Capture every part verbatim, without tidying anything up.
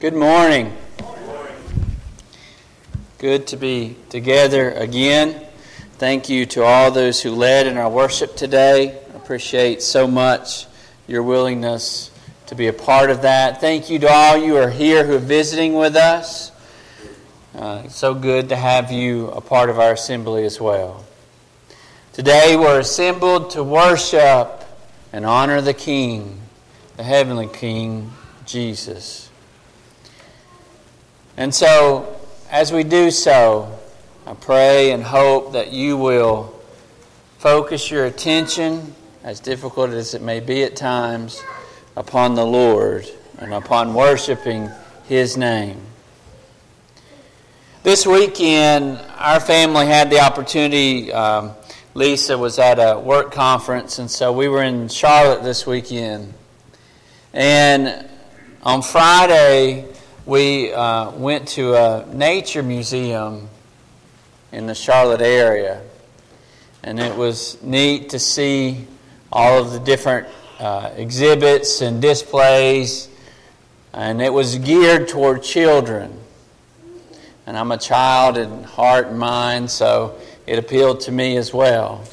Good morning. Good to be together again. Thank you to all those who led in our worship today. I appreciate so much your willingness to be a part of that. Thank you to all you who are here who are visiting with us. Uh, it's so good to have you a part of our assembly as well. Today we're assembled to worship and honor the King, the heavenly King, Jesus. And so, as we do so, I pray and hope that you will focus your attention, as difficult as it may be at times, upon the Lord and upon worshiping His name. This weekend, our family had the opportunity, um, Lisa was at a work conference, and so we were in Charlotte this weekend. And on Friday, we uh, went to a nature museum in the Charlotte area, and it was neat to see all of the different uh, exhibits and displays, and it was geared toward children. And I'm a child in heart and mind, so it appealed to me as well.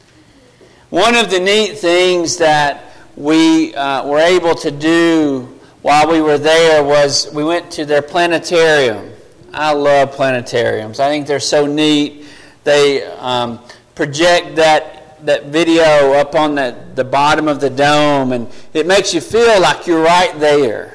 One of the neat things that we uh, were able to do while we were there was we went to their planetarium. I love planetariums. I think they're so neat. They um, project that that video up on the, the bottom of the dome, and it makes you feel like you're right there.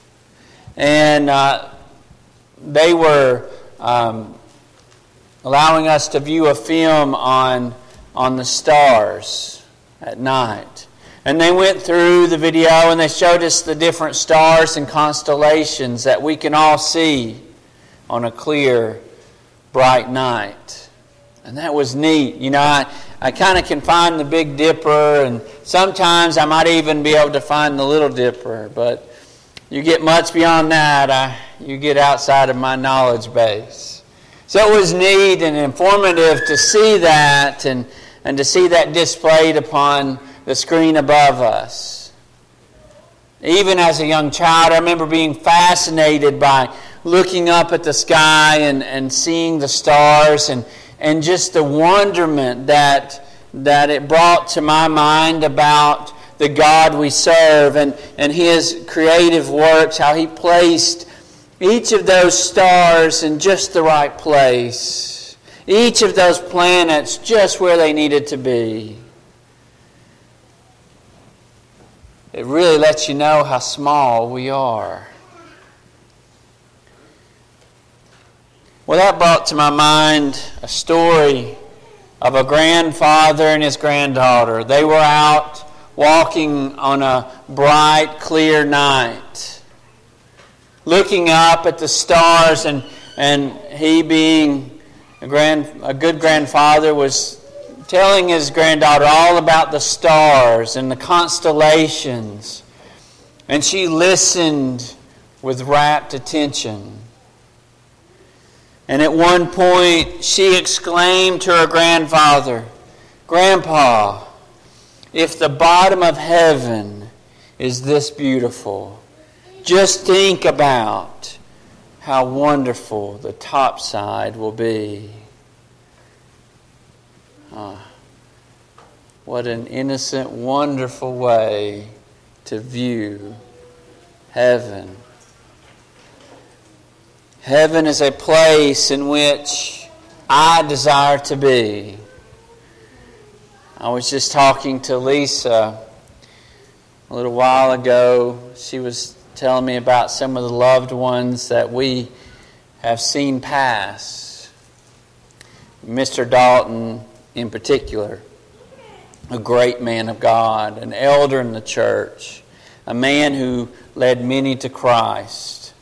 And uh, they were um, allowing us to view a film on on the stars at night. And they went through the video and they showed us the different stars and constellations that we can all see on a clear, bright night. And that was neat. You know, I, I kind of can find the Big Dipper, and sometimes I might even be able to find the Little Dipper. But you get much beyond that, I, you get outside of my knowledge base. So it was neat and informative to see that and, and to see that displayed upon the screen above us. Even as a young child, I remember being fascinated by looking up at the sky and, and seeing the stars and, and just the wonderment that, that it brought to my mind about the God we serve and, and His creative works, how He placed each of those stars in just the right place, each of those planets just where they needed to be. It really lets you know how small we are. Well, that brought to my mind a story of a grandfather and his granddaughter. They were out walking on a bright, clear night, looking up at the stars, and, and he, being a, grand, a good grandfather, was telling his granddaughter all about the stars and the constellations. And she listened with rapt attention. And at one point, she exclaimed to her grandfather, "Grandpa, if the bottom of heaven is this beautiful, just think about how wonderful the top side will be." Ah, what an innocent, wonderful way to view heaven. Heaven is a place in which I desire to be. I was just talking to Lisa a little while ago. She was telling me about some of the loved ones that we have seen pass. Mister Dalton, in particular, a great man of God, an elder in the church, a man who led many to Christ.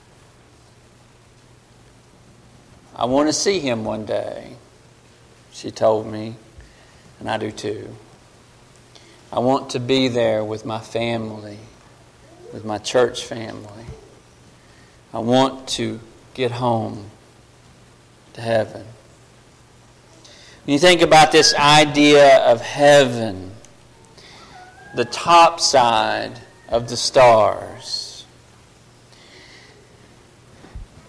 I want to see him one day, she told me, and I do too. I want to be there with my family, with my church family. I want to get home to heaven. When you think about this idea of heaven, the top side of the stars,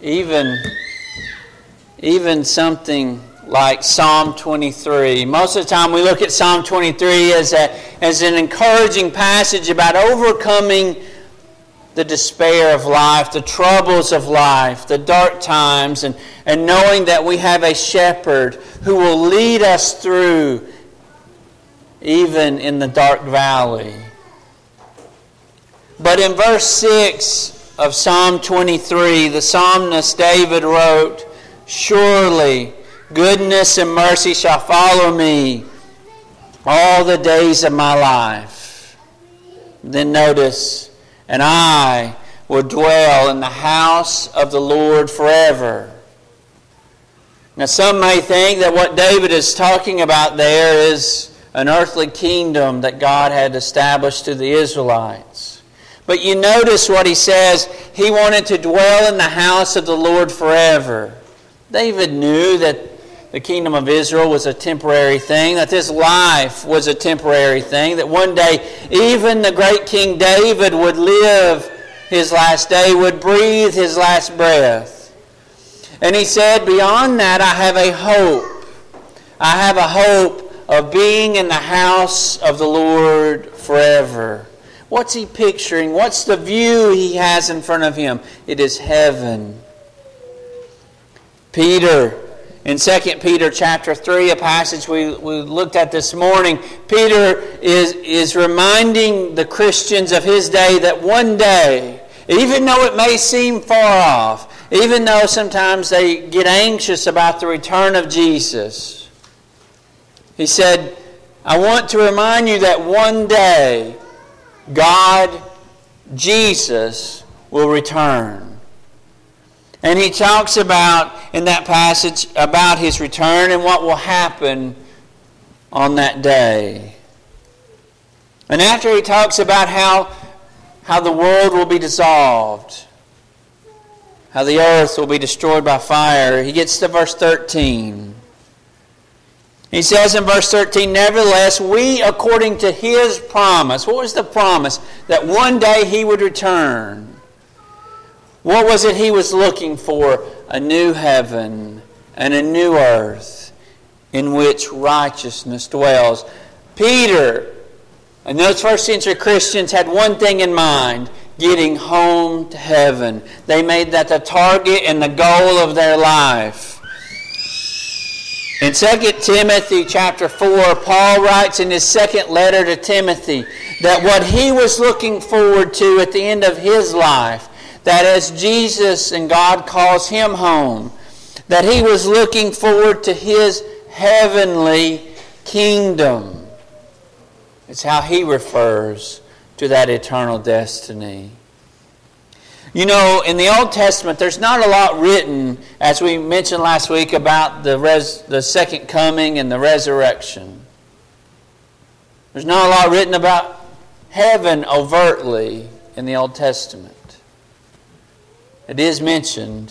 even, even something like Psalm twenty-three. Most of the time we look at Psalm twenty-three as, a, as an encouraging passage about overcoming the despair of life, the troubles of life, the dark times, and, and knowing that we have a shepherd who will lead us through even in the dark valley. But in verse six of Psalm twenty-three, the psalmist David wrote, "Surely goodness and mercy shall follow me all the days of my life." Then notice, "And I will dwell in the house of the Lord forever." Now some may think that what David is talking about there is an earthly kingdom that God had established to the Israelites. But you notice what he says, he wanted to dwell in the house of the Lord forever. David knew that the kingdom of Israel was a temporary thing, that this life was a temporary thing, that one day even the great King David would live his last day, would breathe his last breath. And he said, beyond that, I have a hope. I have a hope of being in the house of the Lord forever. What's he picturing? What's the view he has in front of him? It is heaven. Peter, in Second Peter chapter three, a passage we, we looked at this morning, Peter is, is reminding the Christians of his day that one day, even though it may seem far off, even though sometimes they get anxious about the return of Jesus, he said, I want to remind you that one day God, Jesus, will return. And he talks about, in that passage, about his return and what will happen on that day. And after he talks about how, how the world will be dissolved, how the earth will be destroyed by fire, he gets to verse thirteen. He says in verse thirteen, nevertheless, we, according to his promise. What was the promise? That one day he would return. What was it he was looking for? A new heaven and a new earth in which righteousness dwells. Peter and those first century Christians had one thing in mind, getting home to heaven. They made that the target and the goal of their life. In Second Timothy chapter four, Paul writes in his second letter to Timothy that what he was looking forward to at the end of his life, that as Jesus and God calls him home, that he was looking forward to his heavenly kingdom. It's how he refers to that eternal destiny. You know, in the Old Testament, there's not a lot written, as we mentioned last week, about the res- the second coming and the resurrection. There's not a lot written about heaven overtly in the Old Testament. It is mentioned.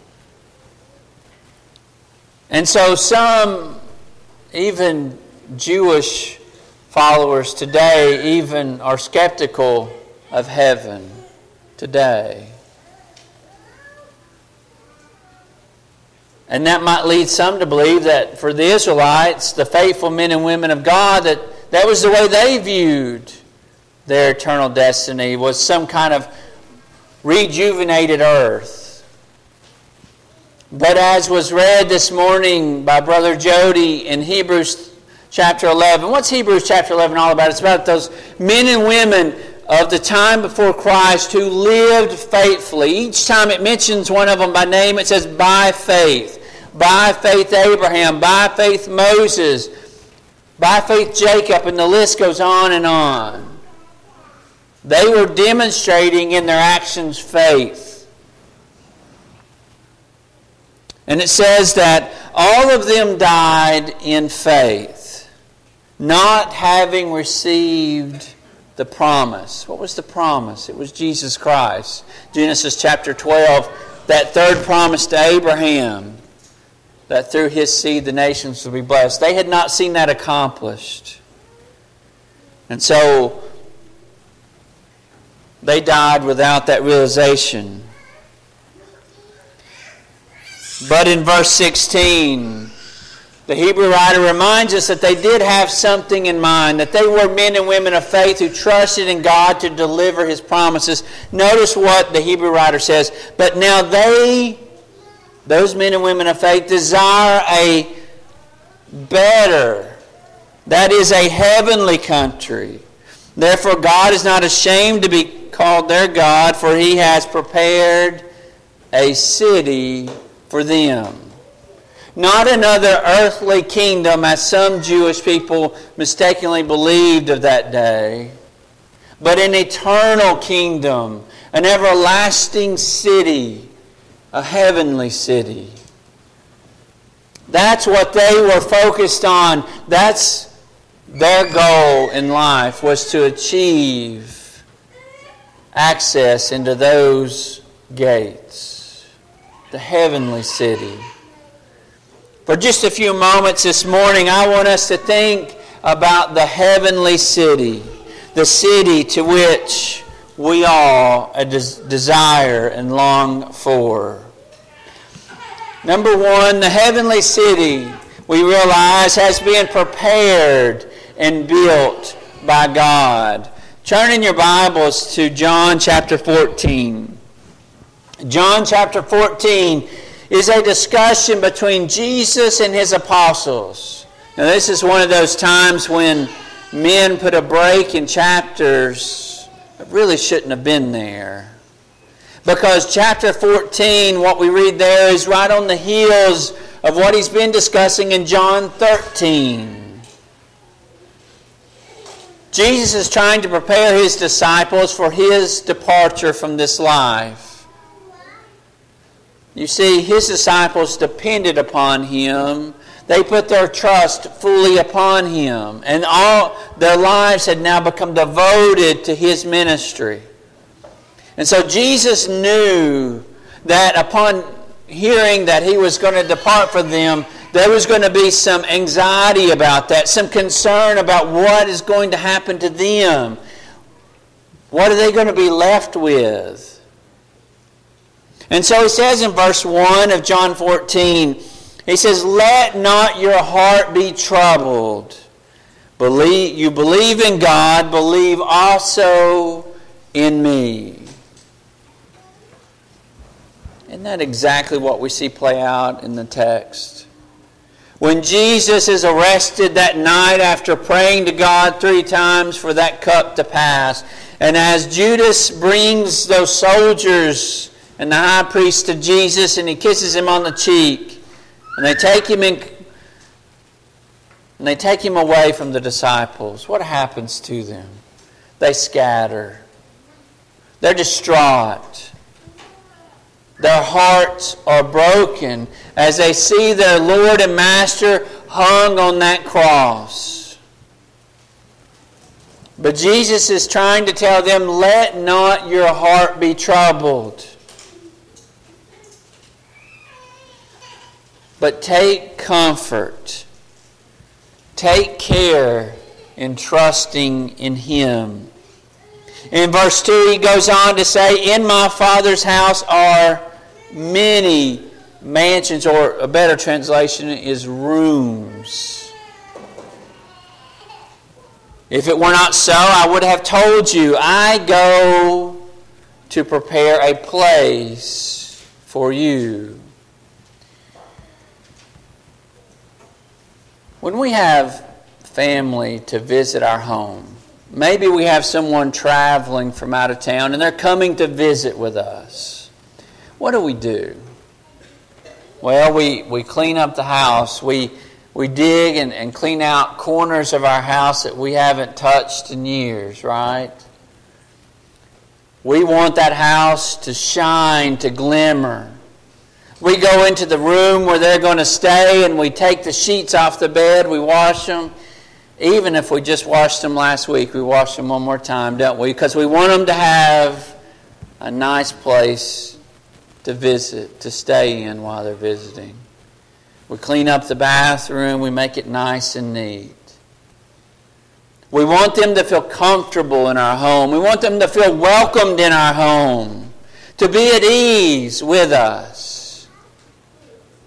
And so some, even Jewish followers today, even are skeptical of heaven today. And that might lead some to believe that for the Israelites, the faithful men and women of God, that that was the way they viewed their eternal destiny, was some kind of rejuvenated earth. But as was read this morning by Brother Jody in Hebrews chapter eleven, what's Hebrews chapter eleven all about? It's about those men and women of the time before Christ who lived faithfully. Each time it mentions one of them by name, it says by faith. By faith Abraham, by faith Moses, by faith Jacob, and the list goes on and on. They were demonstrating in their actions faith. And it says that all of them died in faith, not having received the promise. What was the promise? It was Jesus Christ. Genesis chapter twelve, that third promise to Abraham, that through his seed the nations will be blessed. They had not seen that accomplished. And so they died without that realization. But in verse sixteen, the Hebrew writer reminds us that they did have something in mind, that they were men and women of faith who trusted in God to deliver His promises. Notice what the Hebrew writer says. But now they, those men and women of faith, desire a better, that is a heavenly country. Therefore God is not ashamed to be called their God, for He has prepared a city for them. Not another earthly kingdom, as some Jewish people mistakenly believed of that day, but an eternal kingdom, an everlasting city, a heavenly city. That's what they were focused on. That's their goal in life, was to achieve access into those gates, the heavenly city. For just a few moments this morning, I want us to think about the heavenly city, the city to which we all desire and long for. Number one, the heavenly city, we realize, has been prepared and built by God. Turn in your Bibles to John chapter fourteen. John chapter fourteen is a discussion between Jesus and His apostles. Now, this is one of those times when men put a break in chapters that really shouldn't have been there. Because chapter fourteen, what we read there, is right on the heels of what he's been discussing in John thirteen. Jesus is trying to prepare His disciples for His departure from this life. You see, His disciples depended upon Him. They put their trust fully upon Him. And all their lives had now become devoted to His ministry. And so Jesus knew that upon hearing that He was going to depart from them, there was going to be some anxiety about that, some concern about what is going to happen to them. What are they going to be left with? And so He says in verse one of John fourteen, He says, "Let not your heart be troubled. Believe, you believe in God, believe also in me." Isn't that exactly what we see play out in the text? When Jesus is arrested that night after praying to God three times for that cup to pass, and as Judas brings those soldiers and the high priest to Jesus, and he kisses him on the cheek, and they take him in, and they take him away from the disciples, what happens to them? They scatter. They're distraught. Their hearts are broken as they see their Lord and Master hung on that cross. But Jesus is trying to tell them, let not your heart be troubled. But take comfort. Take care in trusting in Him. In verse two, he goes on to say, "In my Father's house are many mansions," or a better translation is rooms. "If it were not so, I would have told you, I go to prepare a place for you." When we have family to visit our home, maybe we have someone traveling from out of town and they're coming to visit with us. What do we do? Well, we, we clean up the house. We we dig and, and clean out corners of our house that we haven't touched in years, right? We want that house to shine, to glimmer. We go into the room where they're going to stay and we take the sheets off the bed, we wash them. Even if we just washed them last week, we wash them one more time, don't we? Because we want them to have a nice place to visit, to stay in while they're visiting. We clean up the bathroom, we make it nice and neat. We want them to feel comfortable in our home. We want them to feel welcomed in our home, to be at ease with us.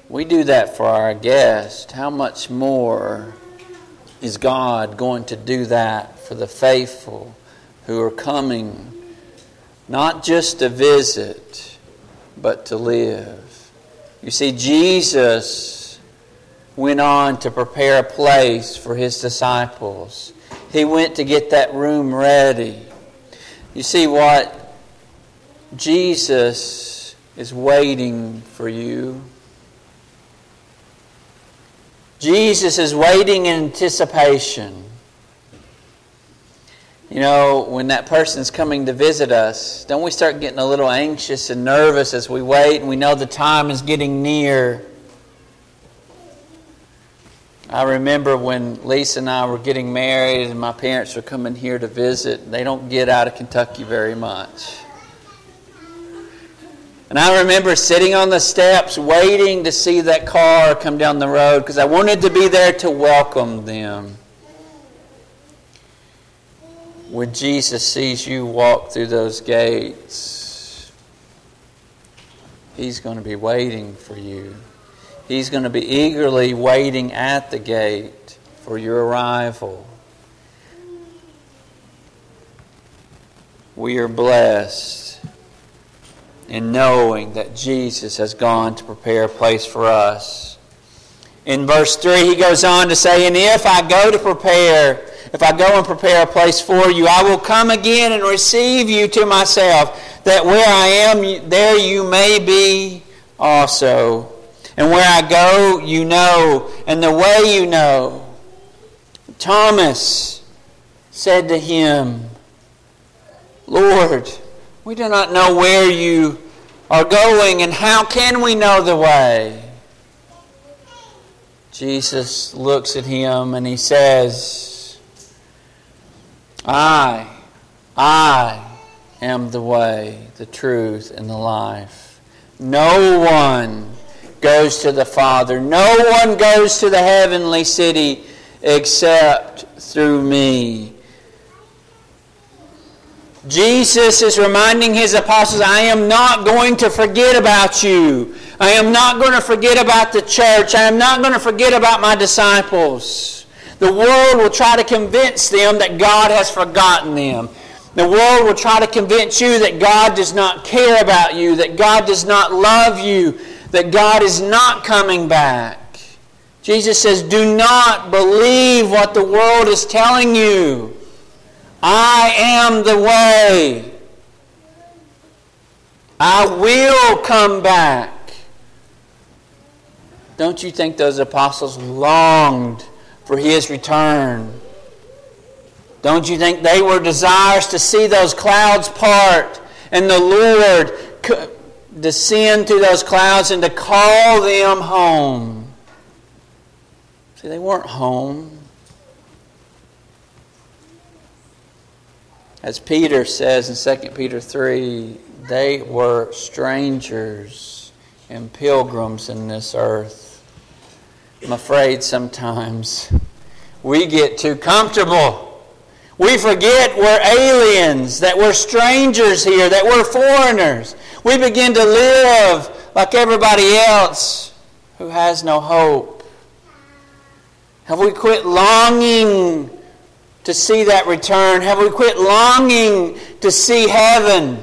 We do that for our guest. How much more is God going to do that for the faithful who are coming not just to visit, but to live? You see, Jesus went on to prepare a place for His disciples. He went to get that room ready. You see what? Jesus is waiting for you. Jesus is waiting in anticipation. You know, when that person's coming to visit us, don't we start getting a little anxious and nervous as we wait and we know the time is getting near? I remember when Lisa and I were getting married and my parents were coming here to visit. They don't get out of Kentucky very much. And I remember sitting on the steps waiting to see that car come down the road because I wanted to be there to welcome them. When Jesus sees you walk through those gates, He's going to be waiting for you. He's going to be eagerly waiting at the gate for your arrival. We are blessed in knowing that Jesus has gone to prepare a place for us. In verse three, he goes on to say, "And if I go to prepare, if I go and prepare a place for you, I will come again and receive you to myself, that where I am, there you may be also. And where I go, you know, and the way you know." Thomas said to Him, "Lord, we do not know where you are going, and how can we know the way?" Jesus looks at him and He says, I, I am the way, the truth, and the life. No one goes to the Father. No one goes to the heavenly city except through me. Jesus is reminding His apostles, I am not going to forget about you. I am not going to forget about the church. I am not going to forget about my disciples. The world will try to convince them that God has forgotten them. The world will try to convince you that God does not care about you, that God does not love you, that God is not coming back. Jesus says, do not believe what the world is telling you. I am the way. I will come back. Don't you think those apostles longed for His return? Don't you think they were desirous to see those clouds part and the Lord descend through those clouds and to call them home? See, they weren't home. As Peter says in Second Peter three, they were strangers and pilgrims in this earth. I'm afraid sometimes we get too comfortable. We forget we're aliens, that we're strangers here, that we're foreigners. We begin to live like everybody else who has no hope. Have we quit longing to see that return? Have we quit longing to see heaven?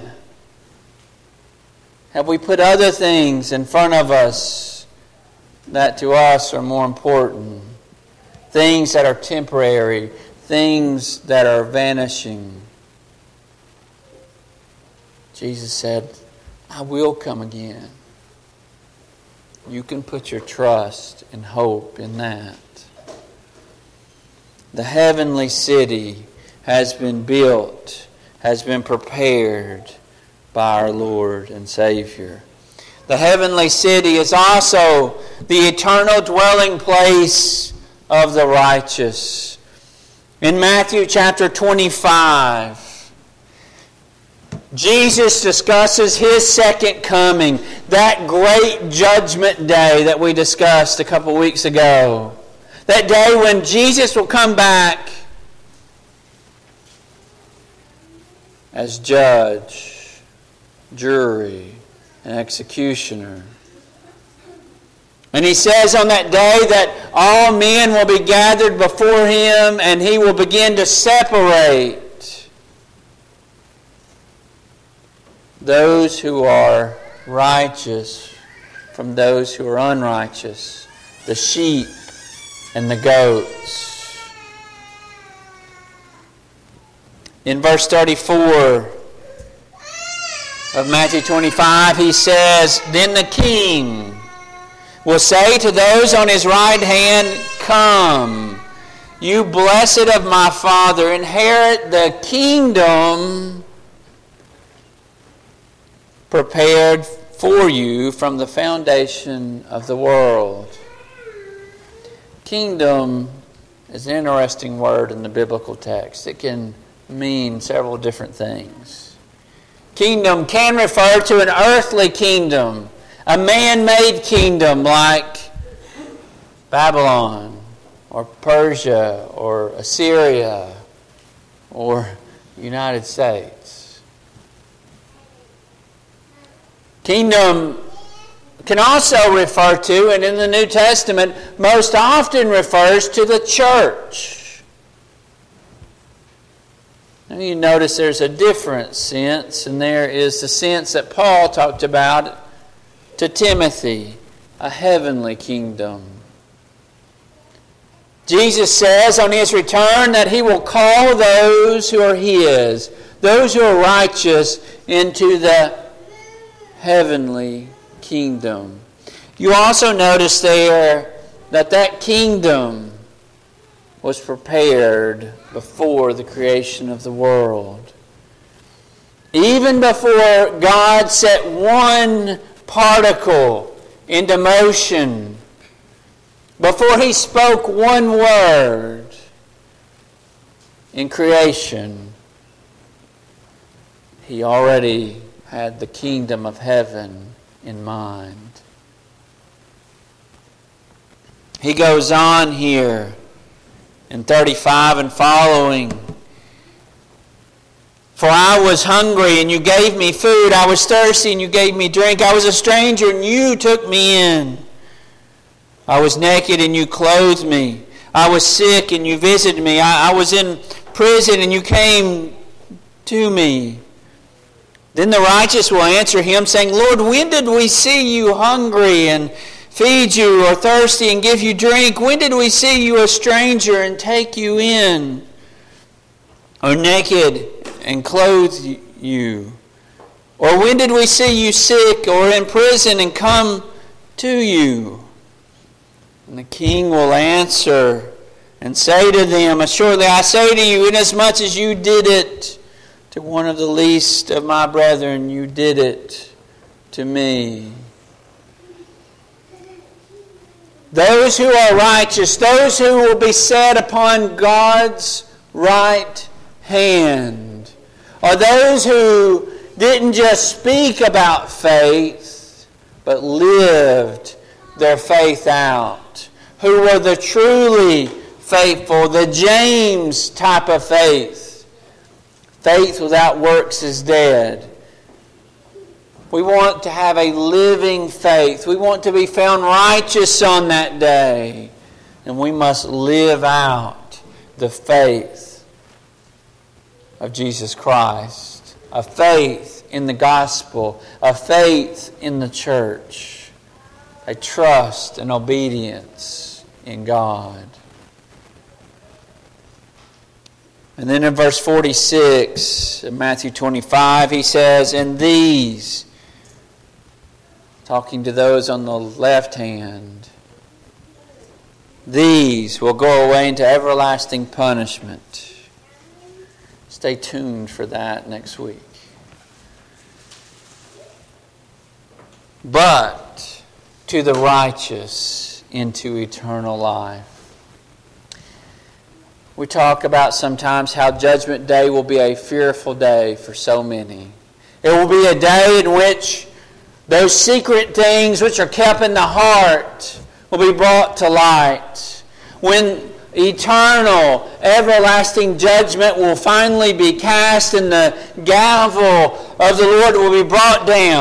Have we put other things in front of us that to us are more important? Things that are temporary, things that are vanishing. Jesus said, I will come again. You can put your trust and hope in that. The heavenly city has been built, has been prepared by our Lord and Savior. The heavenly city is also the eternal dwelling place of the righteous. In Matthew chapter twenty-five, Jesus discusses His second coming, that great judgment day that we discussed a couple weeks ago. That day when Jesus will come back as judge, jury, and executioner. And he says on that day that all men will be gathered before him, and he will begin to separate those who are righteous from those who are unrighteous, the sheep and the goats. In verse thirty-four of Matthew twenty-five, he says, "Then the king will say to those on his right hand, 'Come, you blessed of my Father, inherit the kingdom prepared for you from the foundation of the world.'" Kingdom is an interesting word in the biblical text. It can mean several different things. Kingdom can refer to an earthly kingdom, a man-made kingdom like Babylon or Persia or Assyria or United States. Kingdom can also refer to, and in the New Testament most often refers to, the church. Now you notice there's a different sense, and there is the sense that Paul talked about to Timothy, a heavenly kingdom. Jesus says on his return that he will call those who are his, those who are righteous, into the heavenly kingdom. You also notice there that that kingdom was prepared before the creation of the world. Even before God set one particle into motion, before he spoke one word in creation, he already had the kingdom of heaven in mind. He goes on here in thirty-five and following, "For I was hungry, and you gave me food. I was thirsty, and you gave me drink. I was a stranger, and you took me in. I was naked, and you clothed me. I was sick, and you visited me. I, I was in prison, and you came to me." Then the righteous will answer him, saying, "Lord, when did we see you hungry and feed you, or thirsty and give you drink? When did we see you a stranger and take you in, or naked and clothe you? Or when did we see you sick or in prison and come to you?" And the king will answer and say to them, "Assuredly I say to you, inasmuch as you did it to one of the least of my brethren, you did it to me." Those who are righteous, those who will be set upon God's right hand, are those who didn't just speak about faith, but lived their faith out. Who were the truly faithful, the James type of faith. Faith without works is dead. We want to have a living faith. We want to be found righteous on that day. And we must live out the faith of Jesus Christ. A faith in the gospel. A faith in the church. A trust and obedience in God. And then in verse forty-six of Matthew twenty-five, he says, "And these," talking to those on the left hand, "these will go away into everlasting punishment." Stay tuned for that next week. "But to the righteous into eternal life." We talk about sometimes how Judgment Day will be a fearful day for so many. It will be a day in which those secret things which are kept in the heart will be brought to light. When eternal, everlasting judgment will finally be cast and the gavel of the Lord will be brought down.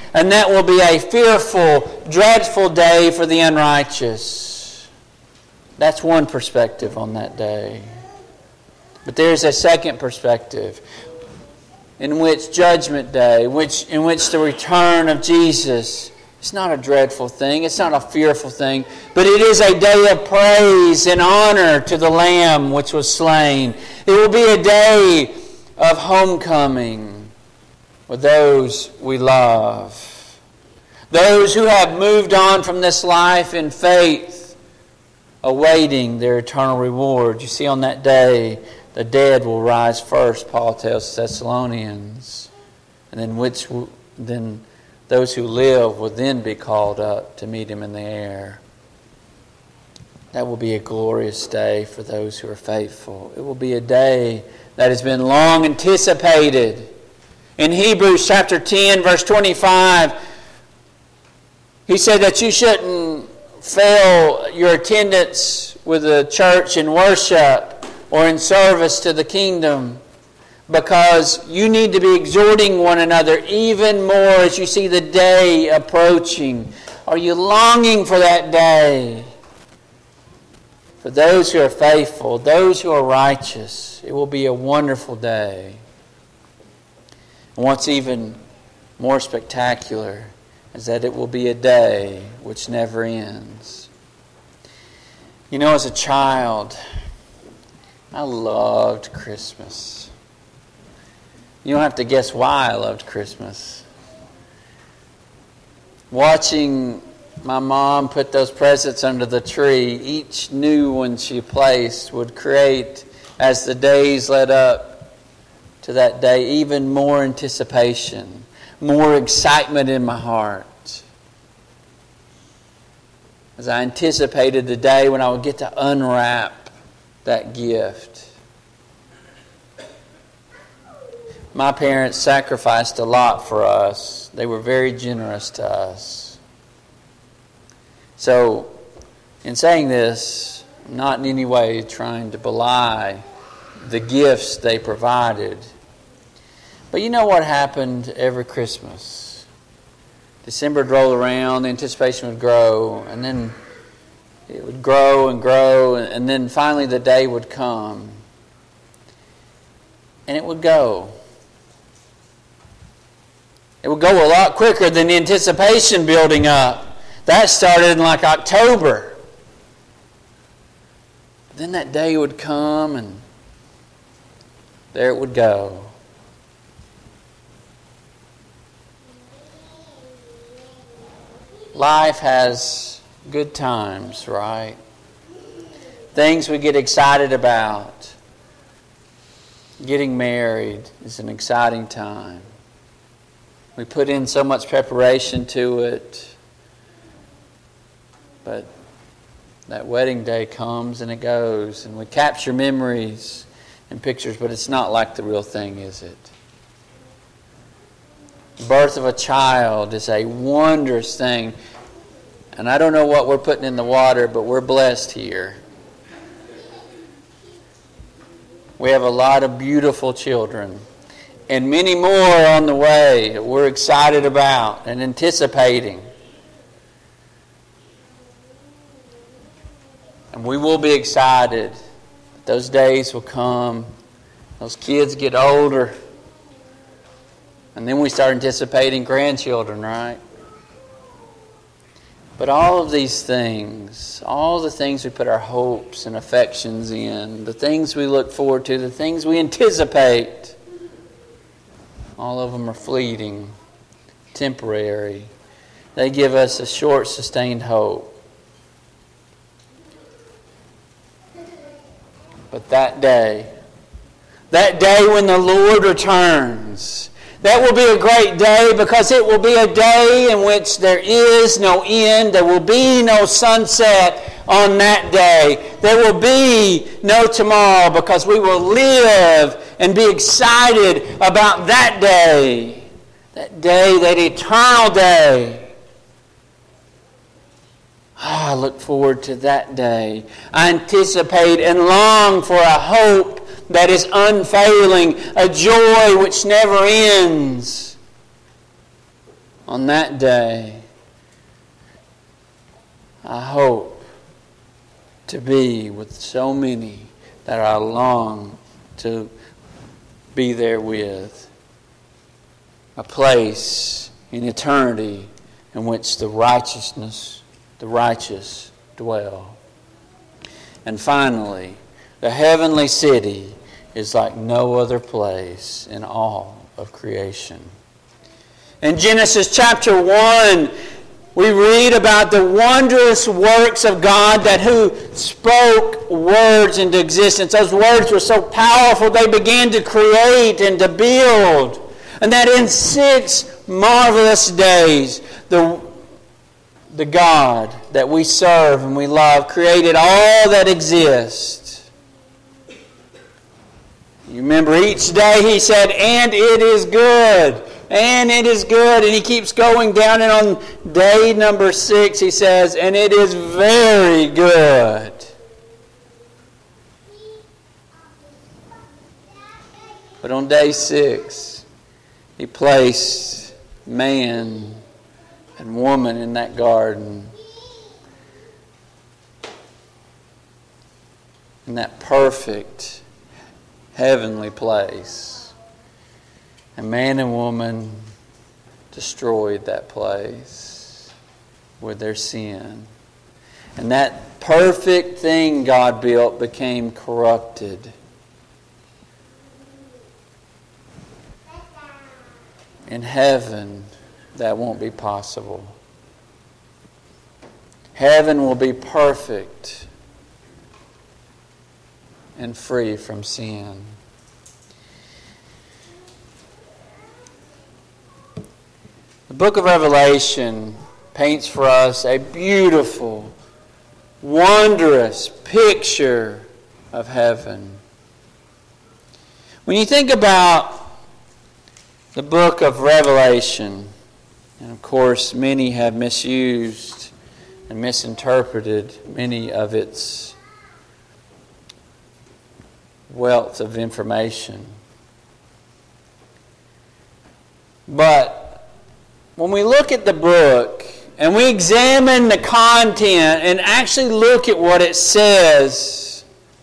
And that will be a fearful, dreadful day for the unrighteous. That's one perspective on that day. But there's a second perspective in which Judgment Day, which in which the return of Jesus, it's not a dreadful thing, it's not a fearful thing, but it is a day of praise and honor to the Lamb which was slain. It will be a day of homecoming with those we love. Those who have moved on from this life in faith, awaiting their eternal reward. You see, on that day, the dead will rise first, Paul tells Thessalonians. And then which then those who live will then be called up to meet him in the air. That will be a glorious day for those who are faithful. It will be a day that has been long anticipated. In Hebrews chapter ten, verse twenty-five, he said that you shouldn't fail your attendance with the church in worship or in service to the kingdom, because you need to be exhorting one another even more as you see the day approaching. Are you longing for that day? For those who are faithful, those who are righteous, it will be a wonderful day. And what's even more spectacular is that it will be a day which never ends. You know, as a child, I loved Christmas. You don't have to guess why I loved Christmas. Watching my mom put those presents under the tree, each new one she placed would create, as the days led up to that day, even more anticipation, more excitement in my heart. As I anticipated the day when I would get to unwrap that gift. My parents sacrificed a lot for us. They were very generous to us. So, in saying this, I'm not in any way trying to belie the gifts they provided. But you know what happened every Christmas? December would roll around, the anticipation would grow, and then it would grow and grow, and then finally the day would come. And it would go. It would go a lot quicker than the anticipation building up. That started in like October. Then that day would come, and there it would go. Life has good times, right? Things we get excited about. Getting married is an exciting time. We put in so much preparation to it. But that wedding day comes and it goes, and we capture memories and pictures, but it's not like the real thing, is it? The birth of a child is a wondrous thing. And I don't know what we're putting in the water, but we're blessed here. We have a lot of beautiful children, and many more on the way that we're excited about and anticipating. And we will be excited. Those days will come. Those kids get older. And then we start anticipating grandchildren, right? But all of these things, all the things we put our hopes and affections in, the things we look forward to, the things we anticipate, all of them are fleeting, temporary. They give us a short, sustained hope. But that day, that day when the Lord returns, that will be a great day, because it will be a day in which there is no end. There will be no sunset on that day. There will be no tomorrow, because we will live and be excited about that day. That day, that eternal day. Oh, I look forward to that day. I anticipate and long for a hope that is unfailing, a joy which never ends. on that day, I hope to be with so many that I long to be there with. A place in eternity in which the righteousness, the righteous dwell. And finally, the heavenly city is like no other place in all of creation. In Genesis chapter one, we read about the wondrous works of God that who spoke words into existence. Those words were so powerful they began to create and to build. And that in six marvelous days, the, the God that we serve and we love created all that exists. You remember each day he said, and it is good. And it is good. And he keeps going down. And on day number six he says, and it is very good. But on day six, he placed man and woman in that garden. In that perfect heavenly place. And man and woman destroyed that place with their sin. And that perfect thing God built became corrupted. In heaven, that won't be possible. Heaven will be perfect and free from sin. The book of Revelation paints for us a beautiful, wondrous picture of heaven. When you think about the book of Revelation, and of course many have misused and misinterpreted many of its wealth of information. But when we look at the book and we examine the content and actually look at what it says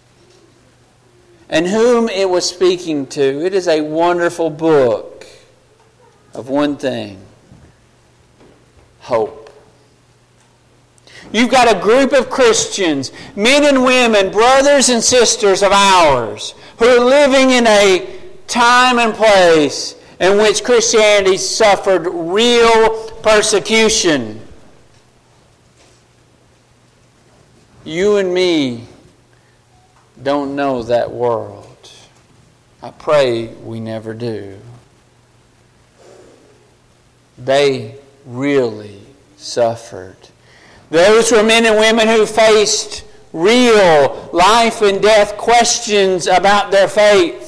and whom it was speaking to, it is a wonderful book of one thing: hope. You've got a group of Christians, men and women, brothers and sisters of ours, who are living in a time and place in which Christianity suffered real persecution. You and me don't know that world. I pray we never do. They really suffered. Those were men and women who faced real life and death questions about their faith.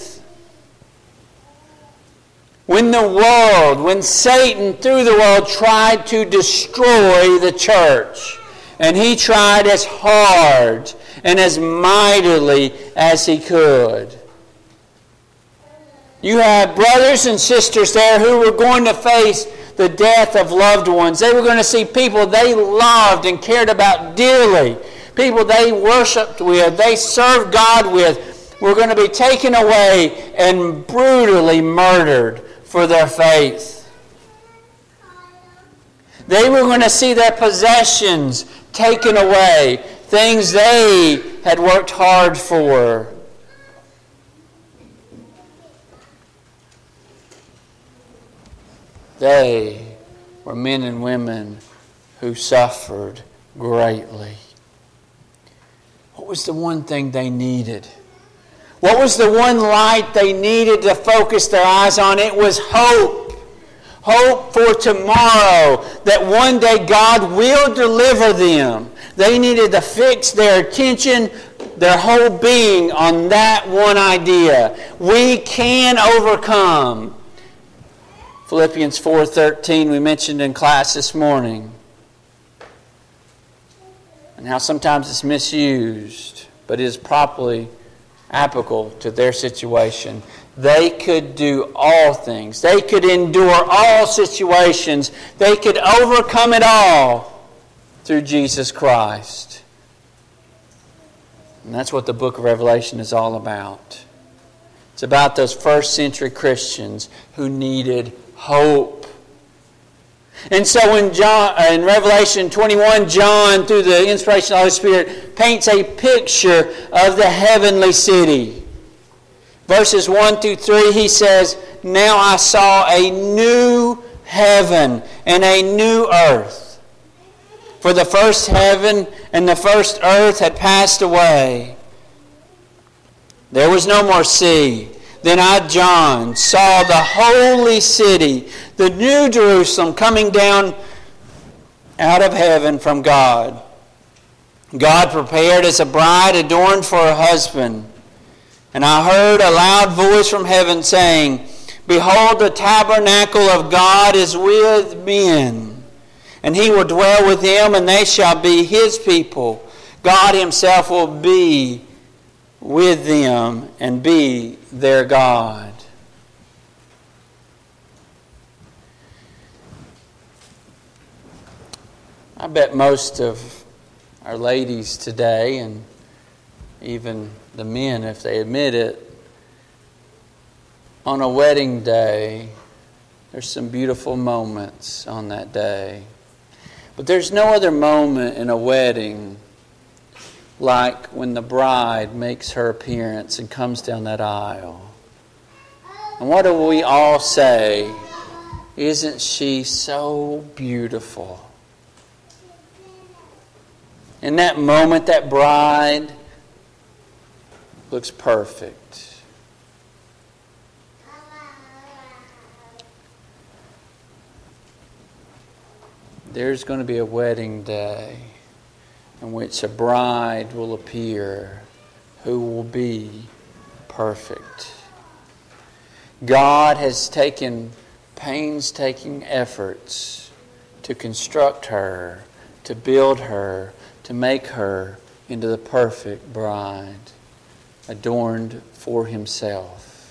When the world, when Satan through the world tried to destroy the church, and he tried as hard and as mightily as he could. You have brothers and sisters there who were going to face the death of loved ones. They were going to see people they loved and cared about dearly, people they worshiped with, they served God with, were going to be taken away and brutally murdered for their faith. They were going to see their possessions taken away, things they had worked hard for. They were men and women who suffered greatly. What was the one thing they needed? What was the one light they needed to focus their eyes on? It was hope. Hope for tomorrow, that one day God will deliver them. They needed to fix their attention, their whole being on that one idea. We can overcome. Philippians four thirteen we mentioned in class this morning. And how sometimes it's misused, but is properly applicable to their situation. they could do all things. They could endure all situations. They could overcome it all through Jesus Christ. And that's what the book of Revelation is all about. It's about those first century Christians who needed hope. And so in John, uh, in Revelation twenty-one, John, through the inspiration of the Holy Spirit, paints a picture of the heavenly city. Verses one through three, he says, "Now I saw a new heaven and a new earth. For the first heaven and the first earth had passed away. There was no more sea. Then I, John, saw the holy city, the new Jerusalem, coming down out of heaven from God. God prepared as a bride adorned for her husband. And I heard a loud voice from heaven saying, 'Behold, the tabernacle of God is with men, and he will dwell with them, and they shall be his people. God himself will be with them and be their God.'" I bet most of our ladies today, and even the men, if they admit it, on a wedding day, there's some beautiful moments on that day. But there's no other moment in a wedding like when the bride makes her appearance and comes down that aisle. And what do we all say? "Isn't she so beautiful?" In that moment, that bride looks perfect. There's going to be a wedding day in which a bride will appear who will be perfect. God has taken painstaking efforts to construct her, to build her, to make her into the perfect bride, adorned for himself.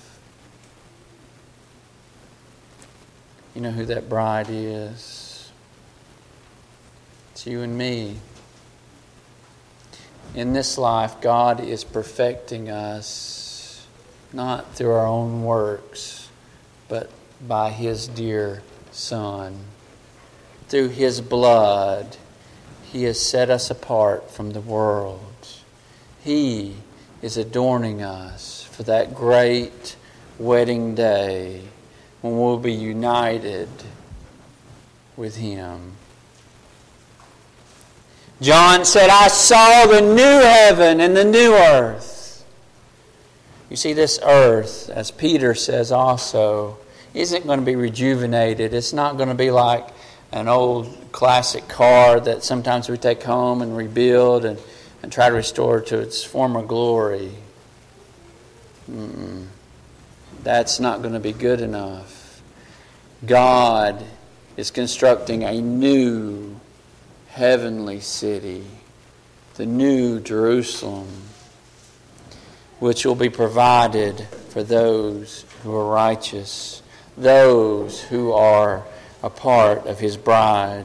You know who that bride is? It's you and me. In this life, God is perfecting us, not through our own works, but by his dear Son. Through his blood, he has set us apart from the world. He is adorning us for that great wedding day when we'll be united with him. John said, "I saw the new heaven and the new earth." You see, this earth, as Peter says also, isn't going to be rejuvenated. It's not going to be like an old classic car that sometimes we take home and rebuild and, and try to restore to its former glory. Mm-mm. That's not going to be good enough. God is constructing a new heavenly city, the new Jerusalem, which will be provided for those who are righteous, those who are a part of his bride.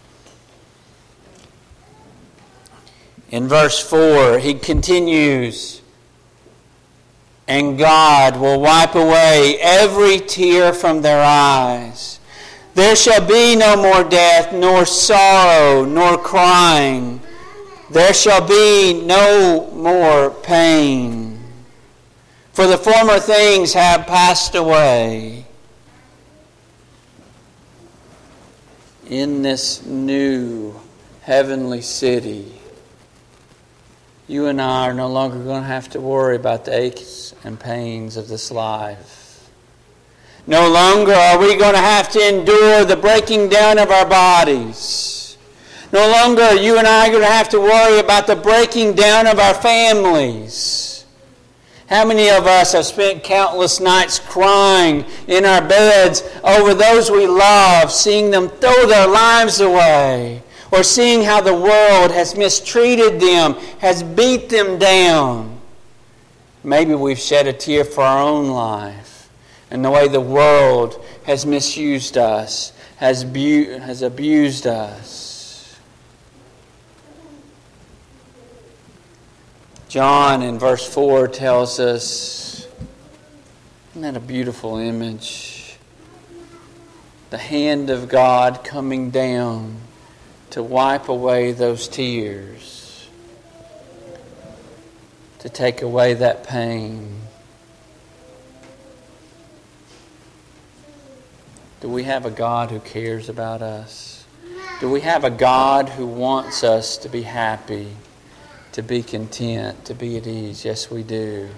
In verse four, he continues, "And God will wipe away every tear from their eyes. There shall be no more death, nor sorrow, nor crying. There shall be no more pain. For the former things have passed away." In this new heavenly city, you and I are no longer going to have to worry about the aches and pains of this life. No longer are we going to have to endure the breaking down of our bodies. No longer are you and I going to have to worry about the breaking down of our families. How many of us have spent countless nights crying in our beds over those we love, seeing them throw their lives away, or seeing how the world has mistreated them, has beat them down? Maybe we've shed a tear for our own life. and the way the world has misused us, has, bu- has abused us. John in verse four tells us, isn't that a beautiful image? The hand of God coming down to wipe away those tears, to take away that pain. Do we have a God who cares about us? Do we have a God who wants us to be happy, to be content, to be at ease? Yes, we do.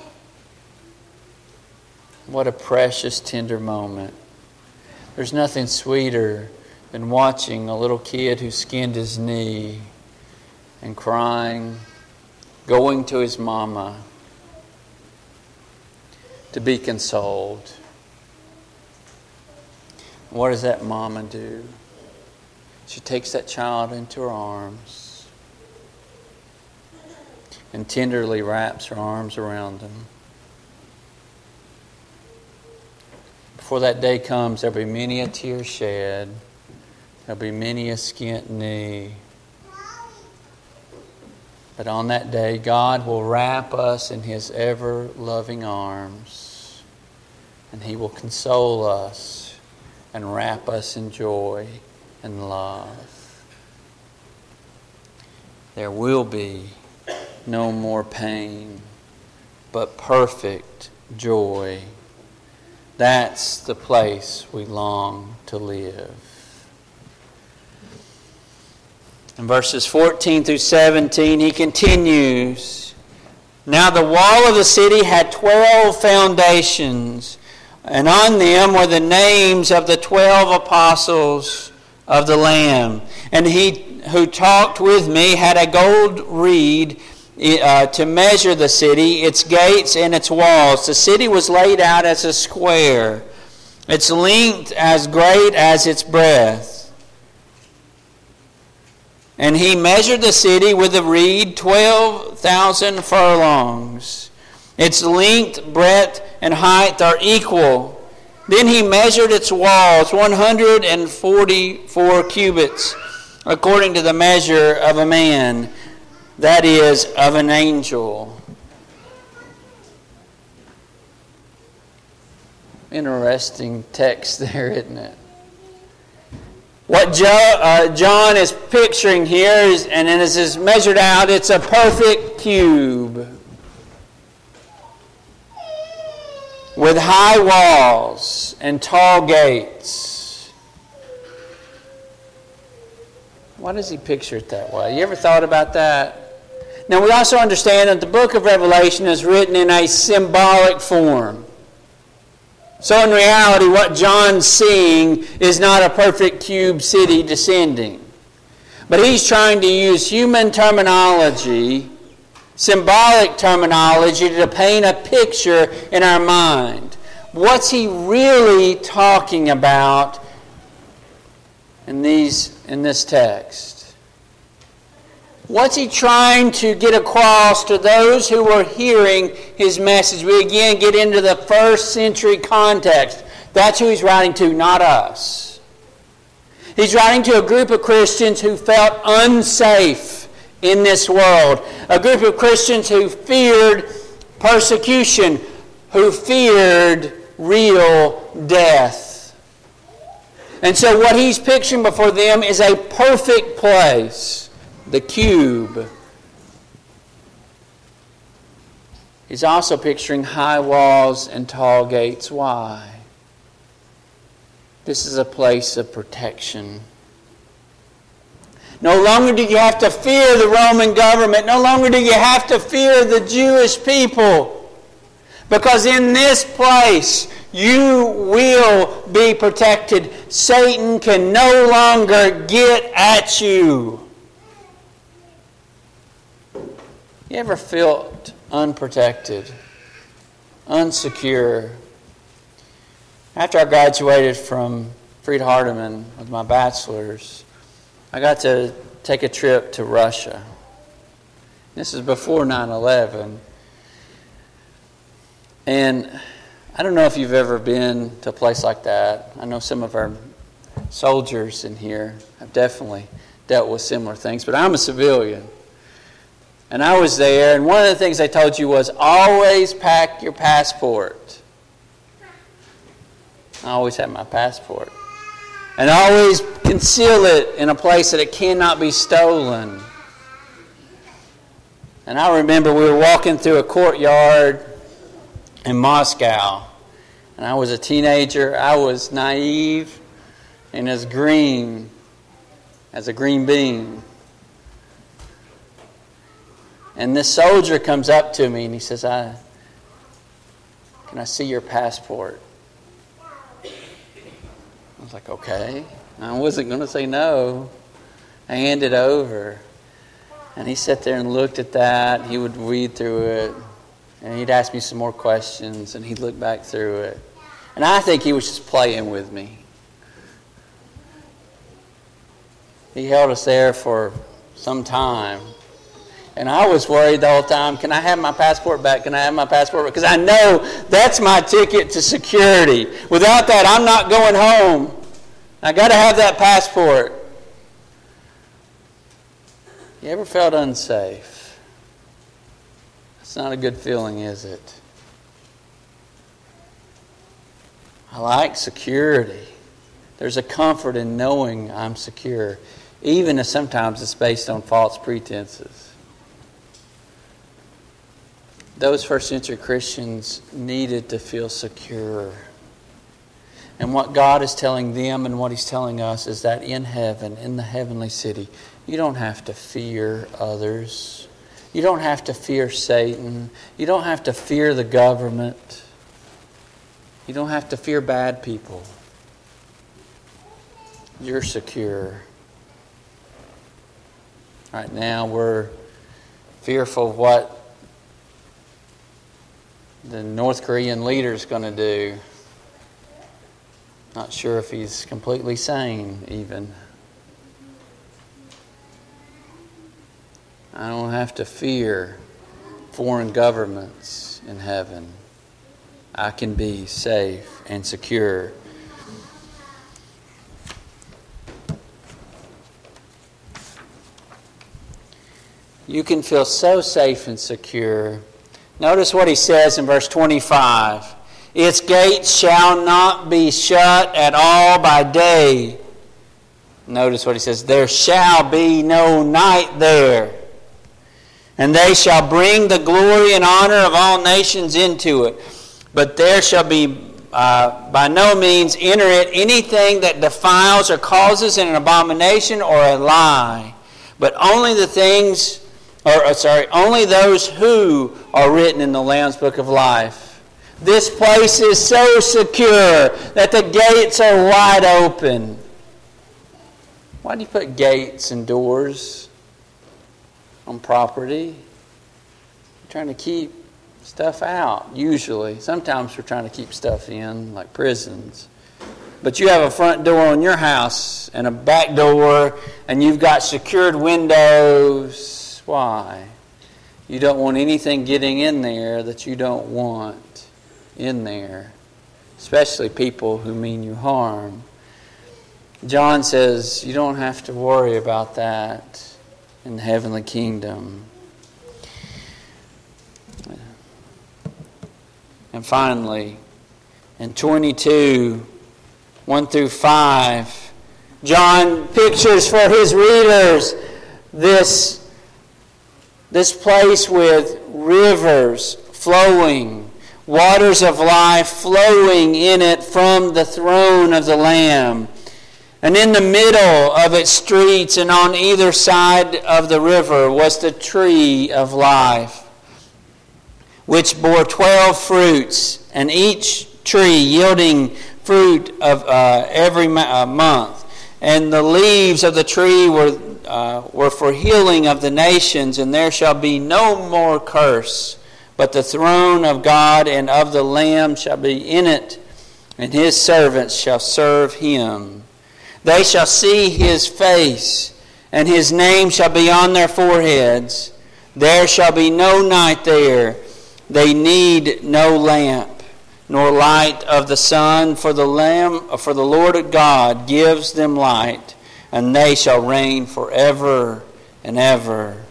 What a precious, tender moment. There's nothing sweeter than watching a little kid who skinned his knee and crying, going to his mama to be consoled. What does that mama do? She takes that child into her arms and tenderly wraps her arms around him. Before that day comes, there'll be many a tear shed. There'll be many a skint knee. But on that day, God will wrap us in His ever-loving arms, and He will console us and wrap us in joy and love. There will be no more pain, but perfect joy. That's the place we long to live. In verses fourteen through seventeen, he continues, "Now the wall of the city had twelve foundations, and on them were the names of the twelve apostles of the Lamb. And he who talked with me had a gold reed uh, to measure the city, its gates and its walls. The city was laid out as a square, its length as great as its breadth. And he measured the city with a reed, twelve thousand furlongs. Its length, breadth, and height are equal. Then he measured its walls, one hundred forty-four cubits, according to the measure of a man, that is, of an angel." Interesting text there, isn't it? What jo- uh, John is picturing here is, and as is measured out, it's a perfect cube with high walls and tall gates. Why does he picture it that way? You ever thought about that? Now, we also understand that the book of Revelation is written in a symbolic form. So in reality, what John's seeing is not a perfect cube city descending. But he's trying to use human terminology, symbolic terminology, to paint a picture in our mind. What's he really talking about in these in this text? What's he trying to get across to those who were hearing his message? We again get into the first century context. That's who he's writing to, not us. He's writing to a group of Christians who felt unsafe in this world. A group of Christians who feared persecution, who feared real death. And so what he's picturing before them is a perfect place. The cube. He's also picturing high walls and tall gates. Why? This is a place of protection. No longer do you have to fear the Roman government. No longer do you have to fear the Jewish people. Because in this place, you will be protected. Satan can no longer get at you. You ever felt unprotected, unsecure? After I graduated from Freed-Hardeman with my bachelor's, I got to take a trip to Russia. This is before nine eleven. And I don't know if you've ever been to a place like that. I know some of our soldiers in here have definitely dealt with similar things, but I'm a civilian. And I was there, and one of the things they told you was always pack your passport. I always have my passport. And always conceal it in a place that it cannot be stolen. And I remember we were walking through a courtyard in Moscow. And I was a teenager. I was naive and as green as a green bean. And this soldier comes up to me and he says, I, can I see your passport? I was like, okay. I wasn't going to say no. I handed it over. And he sat there and looked at that. He would read through it. And he'd ask me some more questions. And he'd look back through it. And I think he was just playing with me. He held us there for some time. And I was worried the whole time, can I have my passport back? Can I have my passport back? Because I know that's my ticket to security. Without that, I'm not going home. I got to have that passport. You ever felt unsafe? It's not a good feeling, is it? I like security. There's a comfort in knowing I'm secure, even if sometimes it's based on false pretenses. Those first century Christians needed to feel secure. And what God is telling them and what He's telling us is that in heaven, in the heavenly city, you don't have to fear others. You don't have to fear Satan. You don't have to fear the government. You don't have to fear bad people. You're secure. Right now we're fearful of what the North Korean leader is going to do. Not sure if he's completely sane even. I don't have to fear foreign governments in heaven. I can be safe and secure. You can feel so safe and secure. Notice what he says in verse twenty-five. Its gates shall not be shut at all by day. Notice what he says. There shall be no night there. And they shall bring the glory and honor of all nations into it. But there shall be uh, by no means enter it anything that defiles or causes an abomination or a lie. But only the things, or, or sorry, only those who are written in the Lamb's Book of Life. This place is so secure that the gates are wide open. Why do you put gates and doors on property? You're trying to keep stuff out, usually. Sometimes we're trying to keep stuff in, like prisons. But you have a front door on your house and a back door, and you've got secured windows. Why? You don't want anything getting in there that you don't want in there, especially people who mean you harm. John says you don't have to worry about that in the heavenly kingdom. And finally, in twenty-two, one through five, John pictures for his readers this, this place with rivers flowing, waters of life flowing in it from the throne of the Lamb. And in the middle of its streets and on either side of the river was the tree of life, which bore twelve fruits, and each tree yielding fruit of uh, every uh, month. And the leaves of the tree were uh, were for healing of the nations, and there shall be no more curse. But the throne of God and of the Lamb shall be in it, and his servants shall serve him. They shall see his face, and his name shall be on their foreheads. There shall be no night there. They need no lamp, nor light of the sun, for the Lamb, for the Lord God gives them light, and they shall reign forever and ever.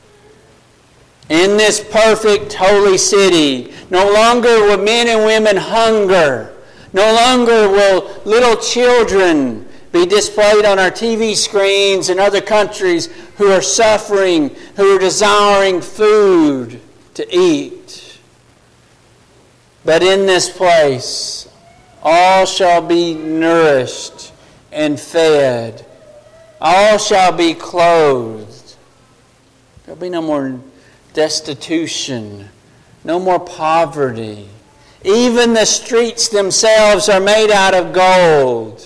In this perfect holy city, no longer will men and women hunger. No longer will little children be displayed on our T V screens in other countries who are suffering, who are desiring food to eat. But in this place, all shall be nourished and fed. All shall be clothed. There will be no more destitution, no more poverty. Even the streets themselves are made out of gold.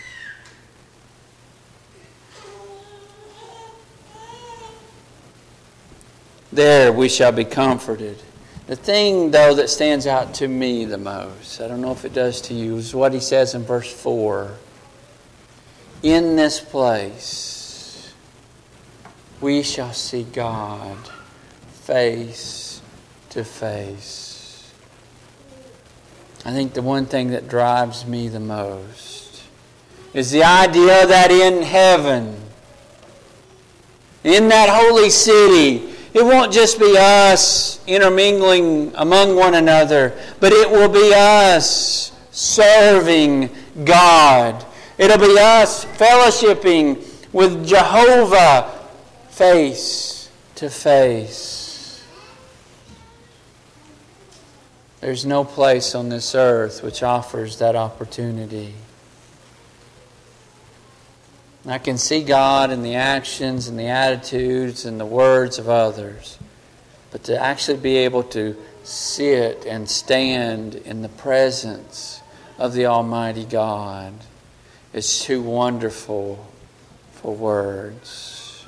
There we shall be comforted. The thing, though, that stands out to me the most, I don't know if it does to you, is what he says in verse four. In this place we shall see God face to face. I think the one thing that drives me the most is the idea that in heaven, in that holy city, it won't just be us intermingling among one another, but it will be us serving God. It'll be us fellowshipping with Jehovah face to face. There's no place on this earth which offers that opportunity. I can see God in the actions and the attitudes and the words of others. But to actually be able to sit and stand in the presence of the Almighty God is too wonderful for words.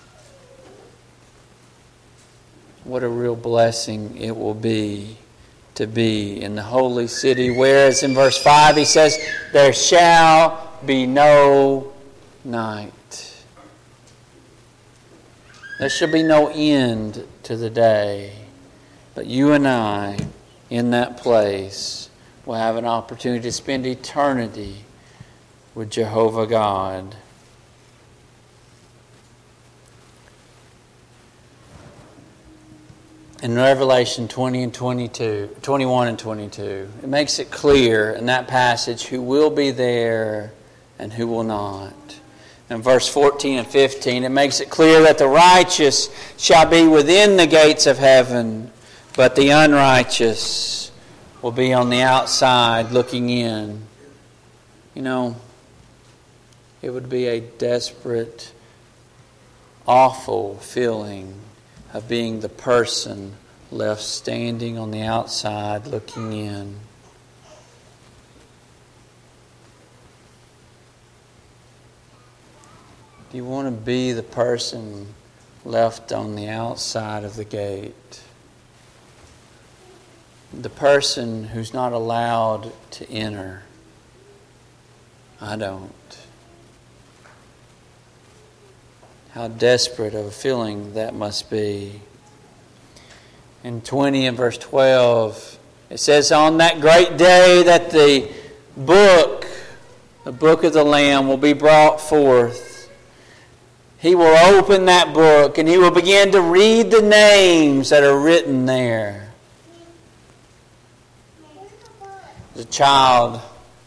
What a real blessing it will be to be in the holy city. Whereas in verse five he says, there shall be no night. There shall be no end to the day. But you and I, in that place, will have an opportunity to spend eternity with Jehovah God. In Revelation twenty and twenty-two, twenty-one and twenty-two, it makes it clear in that passage who will be there and who will not. In verse fourteen and fifteen, it makes it clear that the righteous shall be within the gates of heaven, but the unrighteous will be on the outside looking in. You know, it would be a desperate, awful feeling of being the person left standing on the outside looking in. Do you want to be the person left on the outside of the gate? The person who's not allowed to enter? I don't. How desperate of a feeling that must be. In twenty and verse twelve, it says, on that great day that the book, the book of the Lamb will be brought forth. He will open that book and he will begin to read the names that are written there. As a child,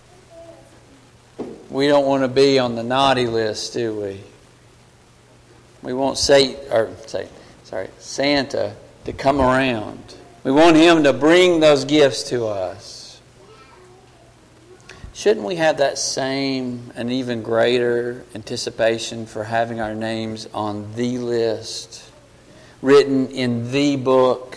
we don't want to be on the naughty list, do we? We want say, or say, sorry, Santa to come around. We want him to bring those gifts to us. Shouldn't we have that same and even greater anticipation for having our names on the list, written in the book?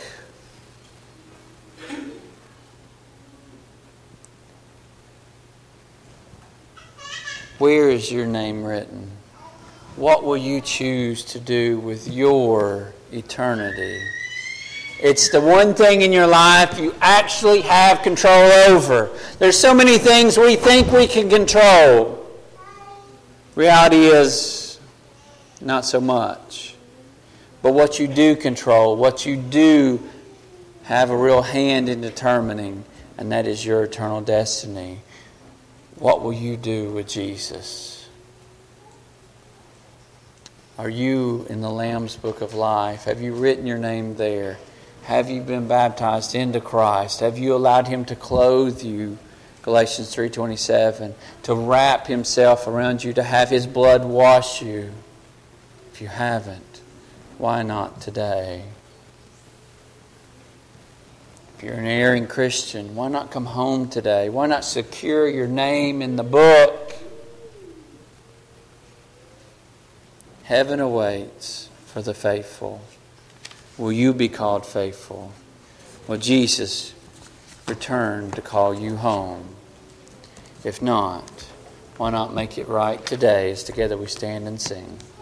Where is your name written? What will you choose to do with your eternity? It's the one thing in your life you actually have control over. There's so many things we think we can control. Reality is not so much. But what you do control, what you do have a real hand in determining, and that is your eternal destiny. What will you do with Jesus? Are you in the Lamb's Book of Life? Have you written your name there? Have you been baptized into Christ? Have you allowed Him to clothe you? Galatians three twenty-seven. To wrap Himself around you, to have His blood wash you. If you haven't, why not today? If you're an erring Christian, why not come home today? Why not secure your name in the book? Heaven awaits for the faithful. Will you be called faithful? Will Jesus return to call you home? If not, why not make it right today as together we stand and sing?